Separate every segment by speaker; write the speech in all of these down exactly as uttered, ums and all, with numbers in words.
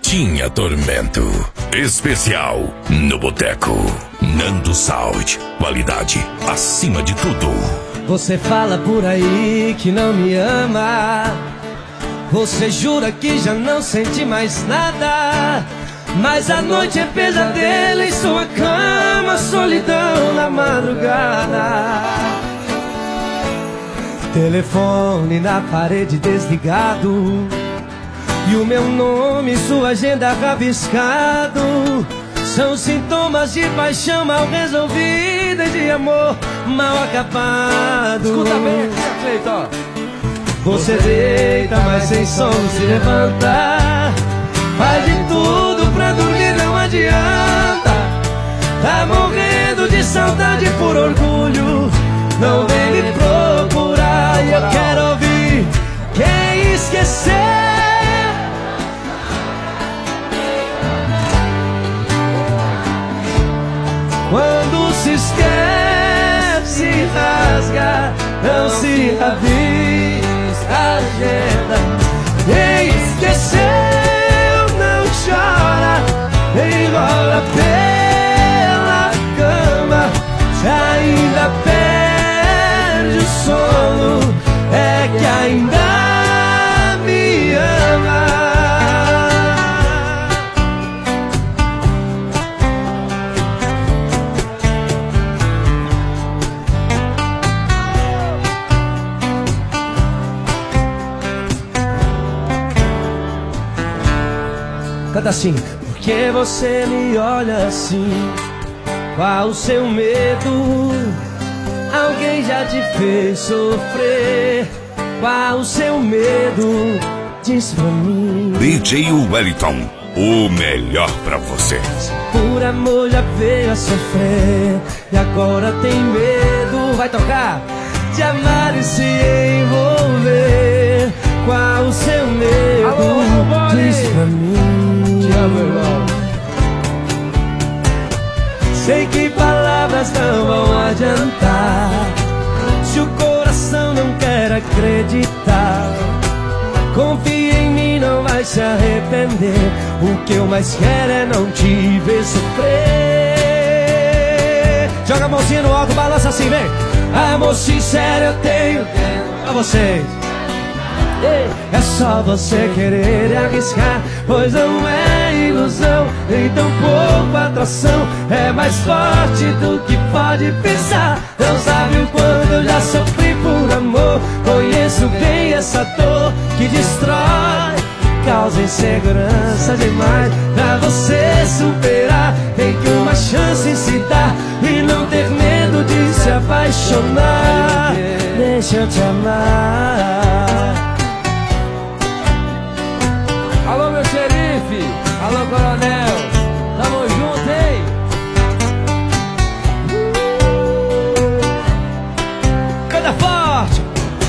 Speaker 1: Tinha Tormento. Especial no Boteco. Nando Sound. Qualidade acima de tudo.
Speaker 2: Você fala por aí que não me ama. Você jura que já não sente mais nada. Mas a noite é pesadelo em sua cama, solidão na madrugada. Telefone na parede desligado, e o meu nome em sua agenda rabiscado. São sintomas de paixão mal resolvida e de amor mal acabado.
Speaker 3: Escuta bem aqui, Cleiton.
Speaker 2: Você deita, mas sem som se levanta. Faz de tudo pra dormir, não adianta. Tá morrendo de saudade por orgulho. Não vem me procurar. E eu quero ouvir quem esquecer. Quando se esquece, rasga, não se rabisca a agenda. Quem esqueceu não chora, enrola pela cama. Se ainda perde o sono, é que ainda me ama. Canta assim. Por que você me olha assim? Qual o seu medo? Alguém já te fez sofrer? Qual o seu medo? Diz pra mim.
Speaker 1: D J Wellington, o melhor pra você.
Speaker 2: Por amor já veio a sofrer e agora tem medo. Vai tocar? De amar e se envolver. Qual o seu medo?
Speaker 3: Alô,
Speaker 2: diz pra mim. Sei que palavras não vão adiantar. Se o coração não quer acreditar, confia em mim, não vai se arrepender. O que eu mais quero é não te ver sofrer. Joga a mãozinha no alto, balança assim, vem. Amor sincero eu tenho pra vocês. É só você querer e arriscar, pois não é ilusão, nem tão pouco atração. É mais forte do que pode pensar. Não sabe o quanto eu já sofri por amor. Conheço bem essa dor que destrói, causa insegurança demais. Pra você superar, tem que uma chance se dar e não ter medo de se apaixonar. Deixa eu te amar.
Speaker 3: Alô, meu xerife, alô, coronel, tamo junto, hein?
Speaker 2: Canta forte!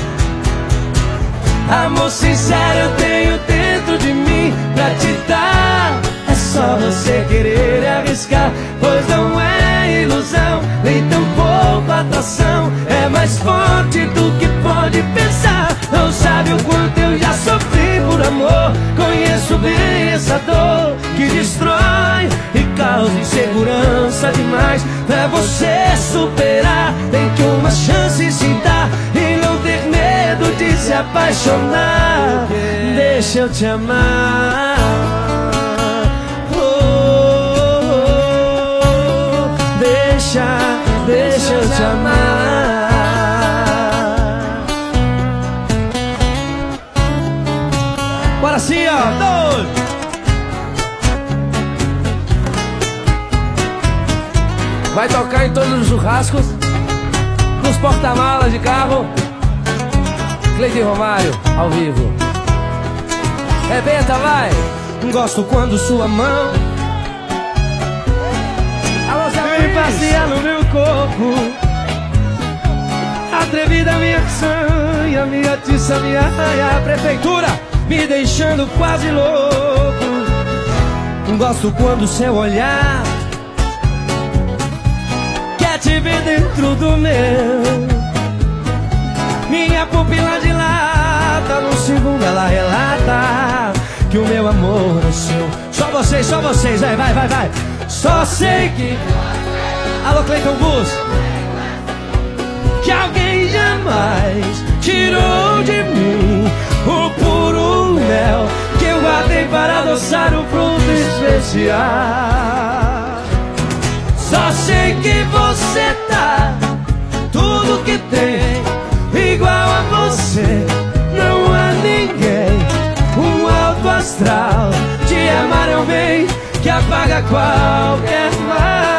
Speaker 2: Amor sincero eu tenho dentro de mim pra te dar. É só você querer arriscar, pois não é ilusão, nem tão pouco atração. É mais forte do que pode pensar. Não sabe o quanto eu já sofri por amor. Conheço bem essa dor que destrói e causa insegurança demais. Pra você superar, tem que uma chance se dar e não ter medo de se apaixonar. Deixa eu te amar. Oh, oh, oh. Deixa, deixa eu te amar. Bora assim, ó, dois.
Speaker 3: Vai tocar em todos os churrascos, nos porta-malas de carro. Cleiton Romário, ao vivo. Rebenta, vai.
Speaker 2: Gosto quando sua mão
Speaker 3: Alô, Zé
Speaker 2: vem passear no meu corpo. Atrevida minha sanha, minha tiça, minha raia. Prefeitura me deixando quase louco. Gosto quando seu olhar quer te ver dentro do meu. Minha pupila dilata, no segundo ela relata que o meu amor é seu. Só vocês, só vocês, vai, vai, vai, vai. Só sei que... Alô, Cleiton Bus. Que alguém jamais tirou de mim o puro mel que eu guardei para adoçar um fruto especial. Só sei que você tá tudo que tem igual a você. Não há ninguém, um alto astral. Te amar é um bem que apaga qualquer mal.